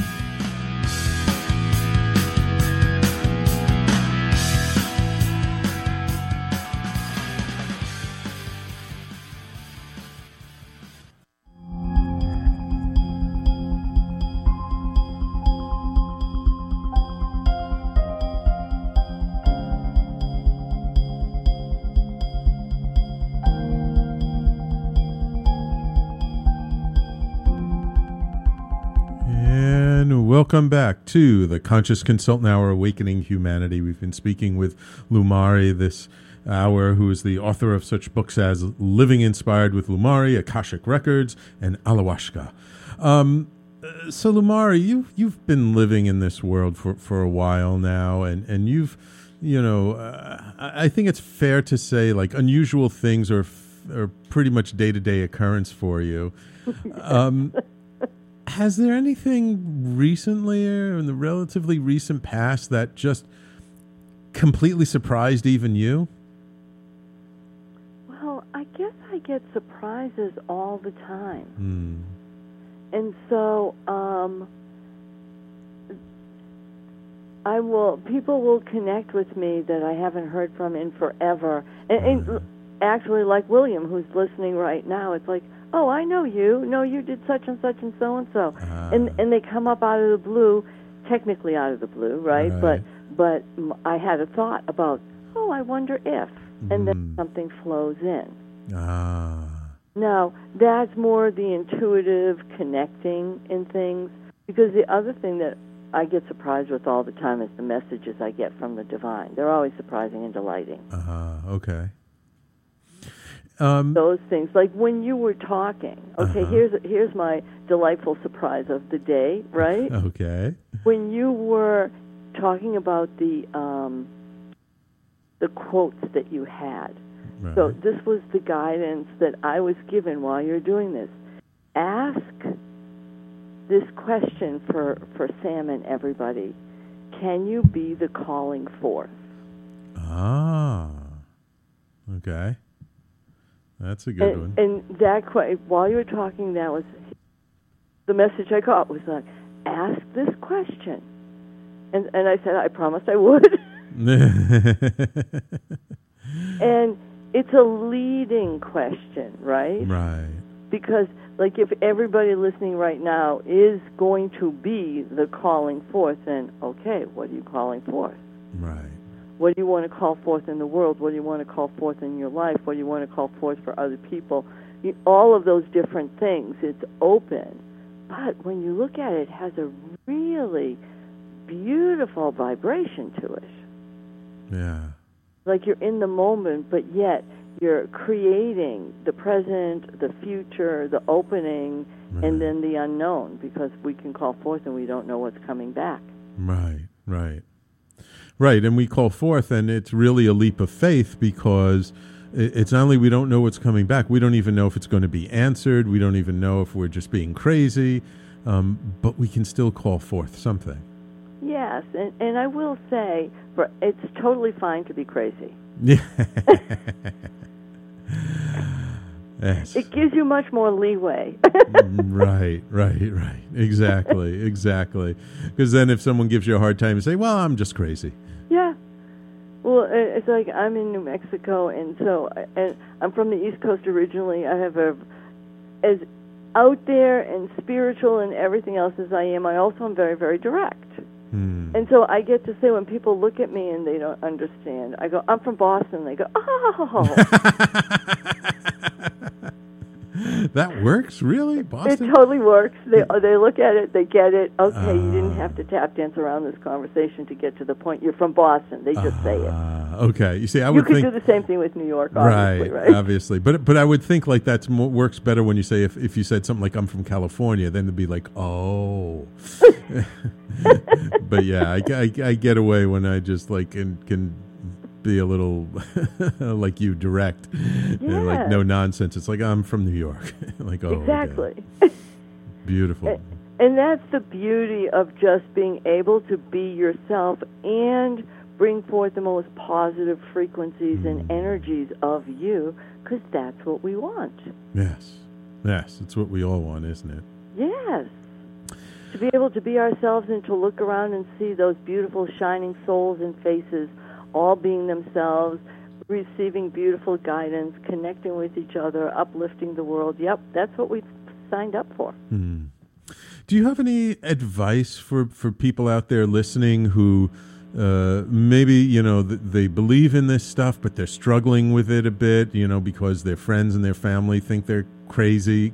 Welcome back to the Conscious Consultant Hour, Awakening Humanity. We've been speaking with Lumari this hour, who is the author of such books as Living Inspired with Lumari, Akashic Records, and Alahuashka. So Lumari, you've been living in this world for a while now, and you've, I think it's fair to say, like, unusual things are pretty much day-to-day occurrence for you. Has there anything recently or in the relatively recent past that just completely surprised even you?
Well, I guess I get surprises all the time. And so people will connect with me that I haven't heard from in forever. And actually, like William, who's listening right now, it's like, oh, I know you. No, you did such and such and so and so. And they come up out of the blue, technically out of the blue, right? But I had a thought about, oh, I wonder if, and then something flows in. Now, that's more the intuitive connecting in things, because the other thing that I get surprised with all the time is the messages I get from the divine. They're always surprising and delighting.
Okay.
Those things, like when you were talking. Okay, here's my delightful surprise of the day, right?
Okay.
When you were talking about the quotes that you had. Right. So this was the guidance that I was given while you're doing this. Ask this question for Sam and everybody. Can you be the calling forth?
Okay. That's a good one.
And that while you were talking, that was the message I got was like, ask this question. And I said, I promised I would. And it's a leading question, right?
Right.
Because, like, if everybody listening right now is going to be the calling forth, then, okay, what are you calling forth?
Right.
What do you want to call forth in the world? What do you want to call forth in your life? What do you want to call forth for other people? All of those different things, it's open. But when you look at it, it has a really beautiful vibration to it.
Yeah.
Like you're in the moment, but yet you're creating the present, the future, the opening, and then the unknown, because we can call forth and we don't know what's coming back.
Right, and we call forth, and it's really a leap of faith, because it's not only we don't know what's coming back, we don't even know if it's going to be answered, we don't even know if we're just being crazy, but we can still call forth something.
Yes, and I will say, it's totally fine to be crazy.
Yes.
It gives you much more leeway.
Right. Exactly. Because then if someone gives you a hard time, you say, well, I'm just crazy.
Yeah. Well, it's like I'm in New Mexico, and I'm from the East Coast originally. I have as out there and spiritual and everything else as I am, I also am very, very direct. And so I get to say, when people look at me and they don't understand, I go, I'm from Boston. They go, oh.
That works, really? Boston?
It totally works. They look at it, they get it. Okay, you didn't have to tap dance around this conversation to get to the point. You're from Boston. They just say it.
Okay, you see, I would think
you could do the same thing with New York, obviously, right?
Obviously, but I would think like that works better when you say if you said something like I'm from California, then it'd be like, oh. But yeah, I get away when I just like can be a little like you, direct, like no nonsense. It's like I'm from New York. Like, oh,
exactly.
Okay. Beautiful.
And that's the beauty of just being able to be yourself and bring forth the most positive frequencies and energies of you, because that's what we want.
Yes, it's what we all want, isn't it?
Yes. To be able to be ourselves and to look around and see those beautiful shining souls and faces all being themselves, receiving beautiful guidance, connecting with each other, uplifting the world. Yep, that's what we signed up for.
Do you have any advice for people out there listening who maybe, they believe in this stuff, but they're struggling with it a bit, because their friends and their family think they're crazy,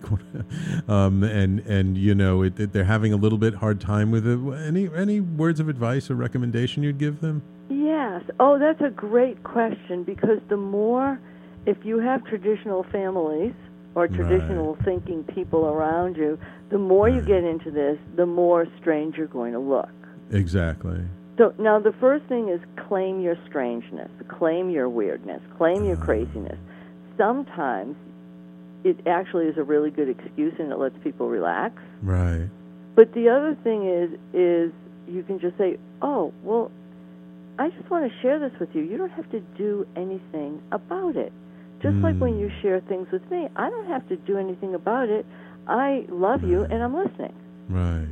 and they're having a little bit hard time with it? Any words of advice or recommendation you'd give them?
Yes. Oh, that's a great question, because the more, if you have traditional families or traditional thinking people around you, the more you get into this, the more strange you're going to look.
Exactly.
So now the first thing is claim your strangeness, claim your weirdness, claim your craziness. Sometimes it actually is a really good excuse and it lets people relax.
Right.
But the other thing is you can just say, oh, well, I just want to share this with you. You don't have to do anything about it. Just like when you share things with me, I don't have to do anything about it. I love you and I'm listening.
Right.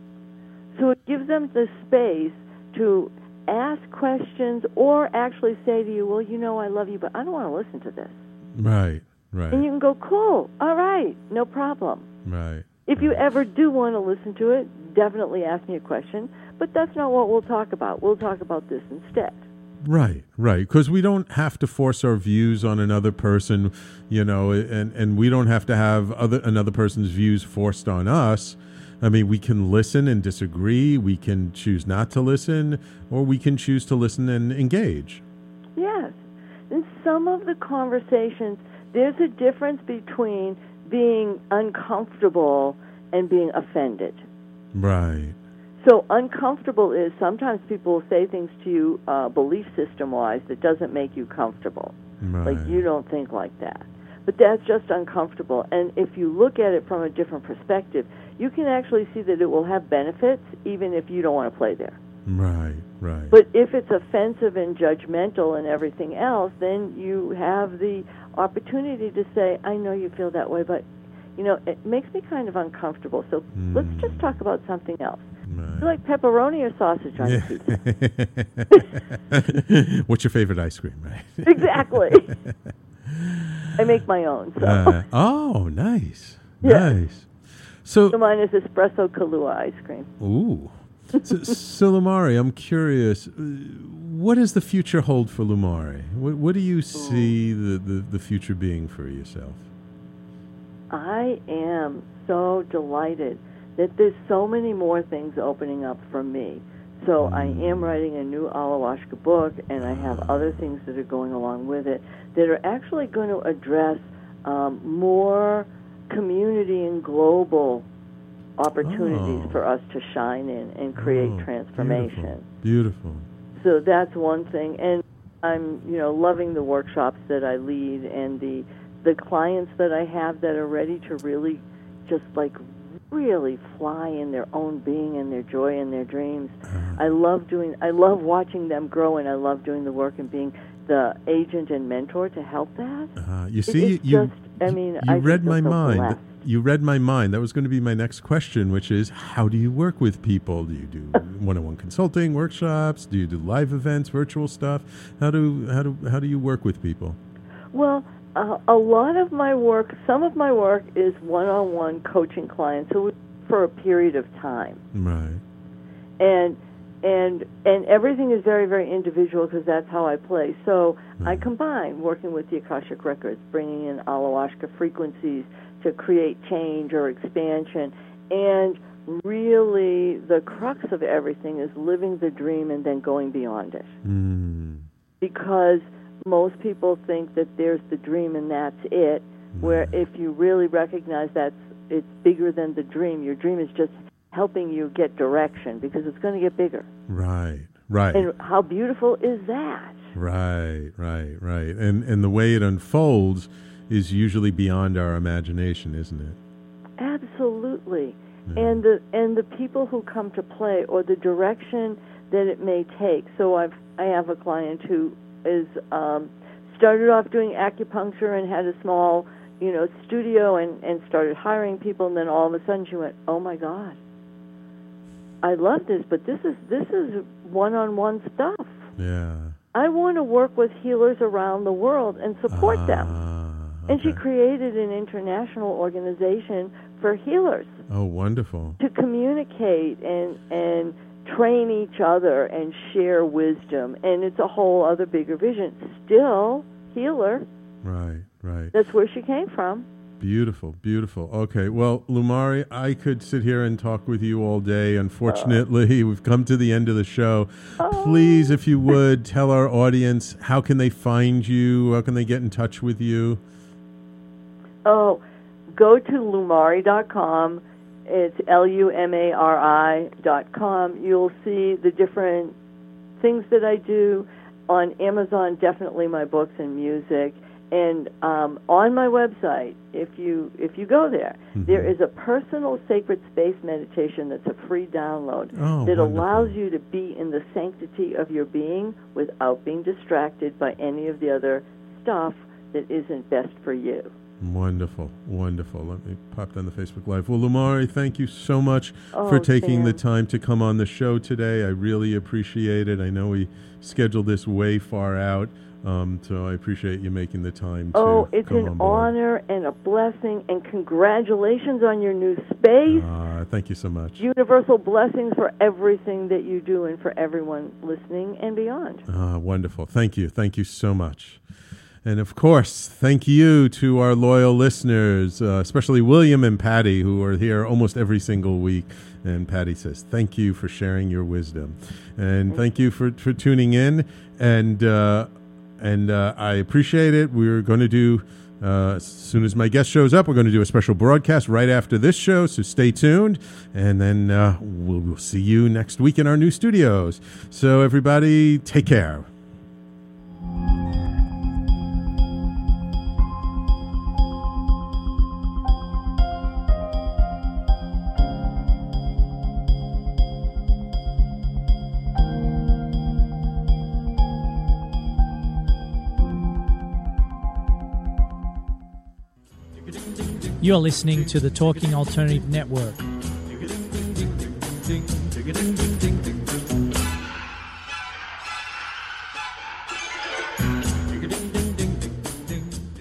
So it gives them the space to ask questions or actually say to you, well, I love you, but I don't want to listen to this.
Right.
And you can go, cool, all right, no problem.
Right.
If you ever do want to listen to it, definitely ask me a question, but that's not what we'll talk about. We'll talk about this instead.
Right, because we don't have to force our views on another person, and we don't have to have another person's views forced on us. I mean, we can listen and disagree, we can choose not to listen, or we can choose to listen and engage.
Yes. In some of the conversations, there's a difference between being uncomfortable and being offended.
Right.
So uncomfortable is sometimes people will say things to you belief system-wise that doesn't make you comfortable.
Right.
Like you don't think like that. But that's just uncomfortable. And if you look at it from a different perspective, you can actually see that it will have benefits even if you don't want to play there.
Right.
But if it's offensive and judgmental and everything else, then you have the opportunity to say, I know you feel that way, but, it makes me kind of uncomfortable. So let's just talk about something else.
Right.
You like pepperoni or sausage on your pizza?
What's your favorite ice cream, right?
Exactly. I make my own. So.
Oh, nice.
Yeah.
Nice. So
mine is espresso Kahlua ice cream.
Ooh. So Lumari, I'm curious, what does the future hold for Lumari? What do you see the future being for yourself?
I am so delighted that there's so many more things opening up for me. So I am writing a new Alahuasca book, and I have other things that are going along with it that are actually going to address more community and global opportunities for us to shine in and create transformation.
Beautiful.
So that's one thing. And I'm, loving the workshops that I lead and the clients that I have that are ready to really just really fly in their own being and their joy and their dreams. I love watching them grow, and I love doing the work and being the agent and mentor to help that.
You see, you read my mind.
Blessed.
You read my mind. That was going to be my next question, which is, how do you work with people? Do you do one-on-one consulting, workshops? Do you do live events, virtual stuff? How do you work with people?
Well, a lot of my work, some of my work is one-on-one coaching clients for a period of time.
Right.
And everything is very, very individual because that's how I play. So I combine working with the Akashic Records, bringing in Alahuasca frequencies to create change or expansion. And really, the crux of everything is living the dream and then going beyond it. Because most people think that there's the dream and that's it, where if you really recognize that it's bigger than the dream, your dream is just helping you get direction because it's going to get bigger.
Right.
And how beautiful is that?
Right. And the way it unfolds is usually beyond our imagination, isn't it?
Absolutely. Yeah. And the people who come to play or the direction that it may take. So I have a client who is started off doing acupuncture and had a small, studio and started hiring people, and then all of a sudden she went, "Oh my God, I love this, but this is one-on-one stuff.
Yeah.
I want to work with healers around the world and support them."
Okay.
And she created an international organization for healers.
Oh, wonderful.
To communicate and train each other and share wisdom. And it's a whole other bigger vision. Still healer.
Right.
That's where she came from.
Beautiful. Okay, well, Lumari, I could sit here and talk with you all day. Unfortunately, we've come to the end of the show. Please, if you would, tell our audience, how can they find you? How can they get in touch with you?
Oh, go to lumari.com. It's LUMARI.com. You'll see the different things that I do. On Amazon, definitely my books and music. And on my website, if you go there, there is a personal sacred space meditation that's a free download that allows you to be in the sanctity of your being without being distracted by any of the other stuff that isn't best for you.
Wonderful. Let me pop down the Facebook Live. Well, Lumari, thank you so much for taking the time to come on the show today. I really appreciate it. I know we scheduled this way far out, so I appreciate you making the time to come on board.
It's an honor and a blessing, and congratulations on your new space.
Thank you so much.
Universal blessings for everything that you do and for everyone listening and beyond.
Wonderful. Thank you so much. And, of course, thank you to our loyal listeners, especially William and Patty, who are here almost every single week. And Patty says, thank you for sharing your wisdom. And thank you for tuning in. And I appreciate it. We're going to do, as soon as my guest shows up, we're going to do a special broadcast right after this show, so stay tuned. And then we'll see you next week in our new studios. So, everybody, take care.
You're listening to the Talking Alternative Network.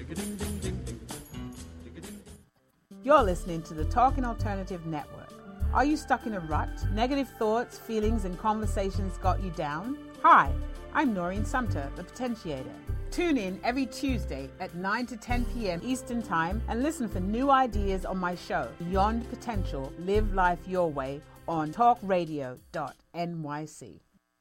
You're listening to the Talking Alternative Network. Are you stuck in a rut? Negative thoughts, feelings, and conversations got you down? Hi, I'm Noreen Sumter, the Potentiator. Tune in every Tuesday at 9 to 10 p.m. Eastern Time and listen for new ideas on my show, Beyond Potential, Live Life Your Way, on talkradio.nyc.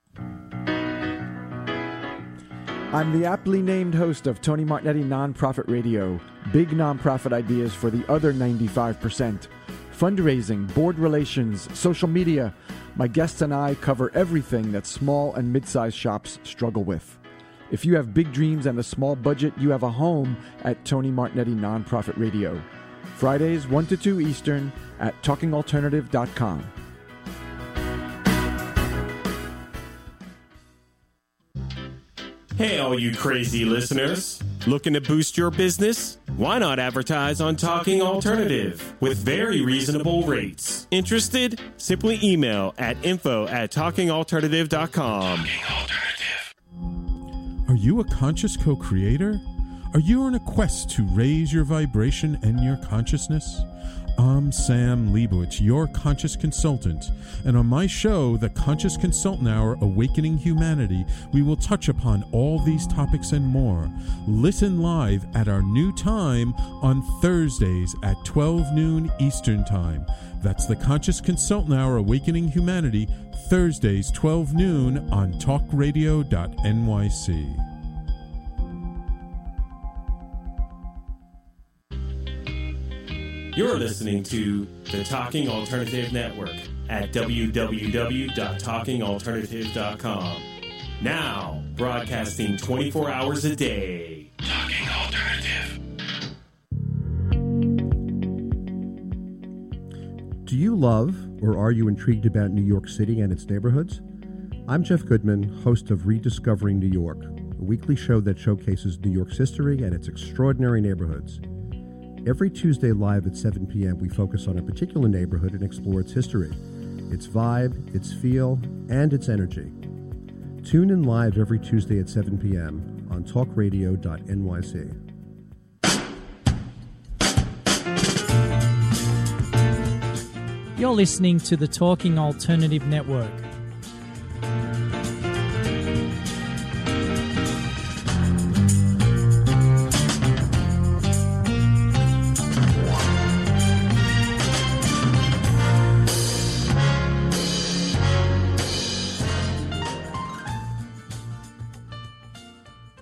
I'm the aptly named host of Tony Martignetti Nonprofit Radio, big nonprofit ideas for the other 95%. Fundraising, board relations, social media. My guests and I cover everything that small and mid-sized shops struggle with. If you have big dreams and a small budget, you have a home at Tony Martignetti Nonprofit Radio. Fridays 1 to 2 Eastern at talkingalternative.com.
Hey, all you crazy listeners. Looking to boost your business? Why not advertise on Talking Alternative with very reasonable rates? Interested? Simply email at info@talkingalternative.com.
Are you a conscious co-creator? Are you on a quest to raise your vibration and your consciousness? I'm Sam Leibowitz, your conscious consultant, and on my show, The Conscious Consultant Hour, Awakening Humanity, we will touch upon all these topics and more. Listen live at our new time on Thursdays at 12 noon Eastern Time. That's The Conscious Consultant Hour, Awakening Humanity, Thursdays 12 noon on talkradio.nyc.
You're listening to the Talking Alternative Network at www.talkingalternative.com. Now, broadcasting 24 hours a day. Talking Alternative.
Do you love or are you intrigued about New York City and its neighborhoods? I'm Jeff Goodman, host of Rediscovering New York, a weekly show that showcases New York's history and its extraordinary neighborhoods. Every Tuesday live at 7 p.m., we focus on a particular neighborhood and explore its history, its vibe, its feel, and its energy. Tune in live every Tuesday at 7 p.m. on talkradio.nyc.
You're listening to the Talking Alternative Network.